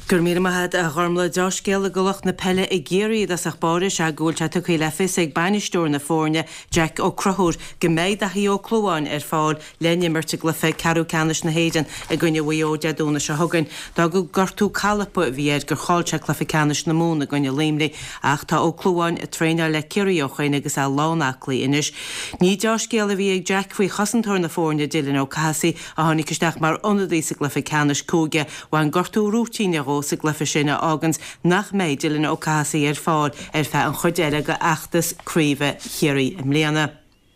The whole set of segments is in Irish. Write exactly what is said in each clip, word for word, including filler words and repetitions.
Gur mí had a gharmla deoscéal golach na pelle i géirí as ach báir se gúilte tu le fis ag bainisteúr na fórne Jack ó Crothúr go méid a hí ó clúáin ar fáil lenne mirte glyfe carú canis na héidir a gunne bhío deadúna se thugann. Tá go gortú callapa bhíad gur cháilte glyfe canis na múna gunne léimlí ach tá ó clúáin a tréine le ciríochain agus a lánaclaí inis. Ní deoscéal a bhí ag Jack faoi chasantúir na fórne Dylan ó Cassie a tháinig isteach mar onadí sa glyfe canis cúge bhain gortú rútíine sa glyfa sinna ágans nach méid Dylan ó Cassie ar fáil ar fe an chudeile go achtas críomh chéirí im léana.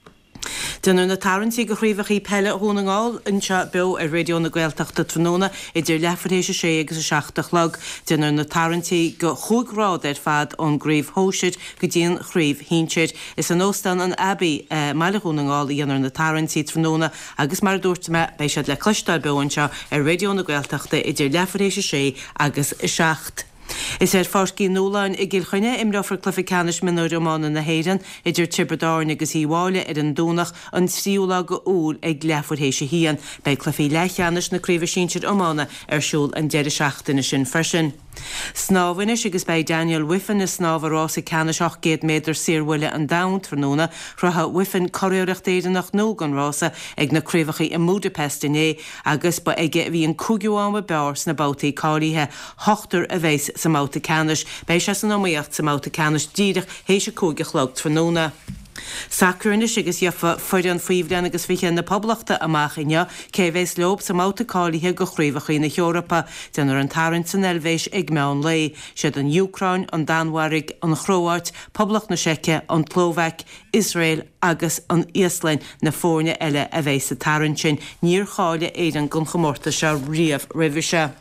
Dúnar na tarintí go chríomhach í pelle húnaáil inse be ar radio na Gaeltachta tróna idir lefaréis sé agus a seachtach lag. Dúnar na tarintí go chuagrád ar fad ón gríomh hóisiid go dtíon chríomh hínseid. Is an óstan an Abbey uh, meile húnaáil í anar na tarintí tróna agus mar dúirtime bei siad le cluistal be anseo ar radio na Gaeltachta idir lefaréis sé agus i seacht. Is er fárscí nóláin i gilchuine imrafar clufi canis min Romána na héiran idir Tibedáin agus híháile ar an dúnach an tríúla go úl ag lefuhéise hían bei clufi lechanis na críomh sínsir Omána ar siúl an deire seachtainna sin fersin. Snáhanis agus bei Daniel Whiffen is snáharrása canis ochgéad méidir sírhile an daun tróna rutha Whiffen choireoireacht éidir nach nó gan rása ag na críomhachaí in Budapest inné agus ba ige bhí an cúgiúán ba bears na bátaí cáiríthe hochtar a bhéis sa máta canis, bei se san nóíocht sa máta canis díirech hééis se cúgach lag tróna. Sacrúne agus jefa fuir an faoimhlean agus fiche na poblachta amach inne cé bhéis lob sa máta cáilíthe go chríomhachaí na Eorpa denar an tarint san elvéis ag meán lei, siad an Ucrain, an Danwarig, an Chróáit, poblach na Seice, an Tlóvaic, Israel agus an Iaslein na fórne eile a bhéis sa tarint sin níor cháile éidir an gunchomórta se riamh rihiise.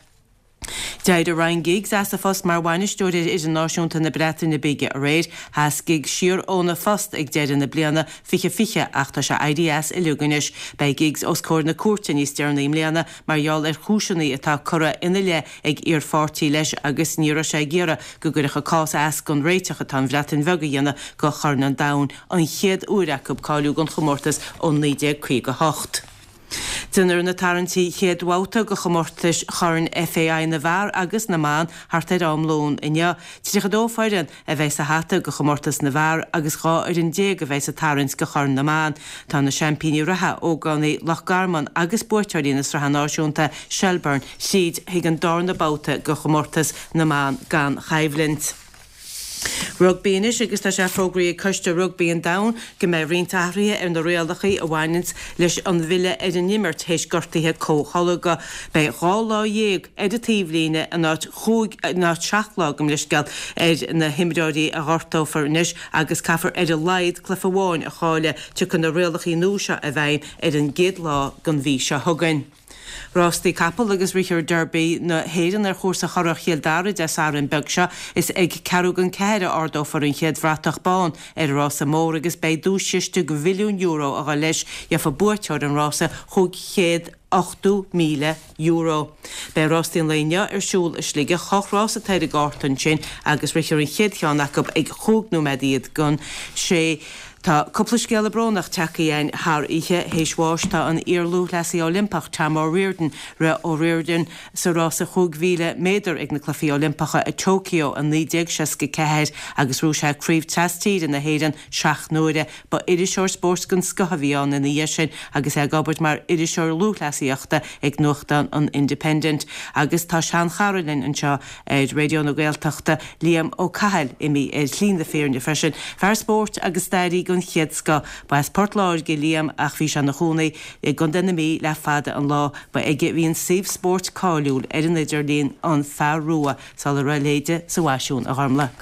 Deidir Ryan Giggs as a fos mar bhainisteúir is an náisiúnta na Breataine bige a réir, has Giggs siúr óna fost ag deidir na bliana fiche fiche ach tá se I D S i luganis bei Giggs os cóir na cuairte níos dearna im léana marall ar chúiseannaí atá cura ina le ag ar fáirtí leis agus níra sé géara go guricha cása as gon réiteach atá bhleatain bhega dhéana go charna dain an chéad úraach go cáiliú gon chomórtas ón nídé chuig go hocht. Dúnar na tarintí chéadháta go chomórtais chorann F A I na bhar agus na man hart ar amlón inne. Tícha dófáirin a bheits a hata go chomórtas na bhar agus gá ar an dé go bheits a tarint go chorann na man. Tá na champíní ratha ó gannaí Lochgarman agus buirtearí na strahan náisiúnta Shelburne siad hiag an darna báta go chomórtas na man gan chaimhlint. Rugby inis agus tá sé fógraí coiste rugby an dain go mé riontaithrí ar na réaldachaí a bhhainint leis an bhile ar an nimmert hééis gortaithe cóthalaga bei ghála dhéag editíomhlíne a ná chuig ná teachlagam leis geall ar na himimeráí a ghartófar inis agus caafar ar a laid clufahháin a cháile tu chun na réaldachaí núise a bhain ar an géad lá gan bhí se thugain. Rostí Capel agus Richard Derby na héidir ar chósa chorach chéaldára de sárin begse is ag carúgan céire ardó for an chéad bhratach bán ar rása mór agus bei dúisiiste go bhiliún euro a leis jefa buirteir an rása chug chéad ochtú míle euro. Bei Rostín Leine ar siúl is lige chochrás a teir gartan sin agus Richard an chéad cheannach ag chúgnú medíad gun sé Tá copplas geala brónach takeíon thar ihe héisháistá an iarlú lesaí Olympach tam ó Riordan ra ó Riordan sa rása chughíle méidir ag na clufií Olympacha a Tokyo an nídéag seaca ceir agus rú sé críomh testíad in na héidir seach nuaire ba iriseoir sport gan scahabhíán in na sin agus ag gabhart mar iriseoir lúthlesaíochta ag nuachtan an Independent agus tá sean charlinn anseo ar radio na Gaeltachta Liam Ó Cahill imi ar tlín de férin de freisin fear sport agus dairí gon chiadsca ba sportláir go Liam ach bhí se na chúnaí i gon denna mí le fada an lá ba ige bhíon safe sport cáiliúil ar an idir líon an fearrúa sal a roiléide sa bhaisiún a harmla.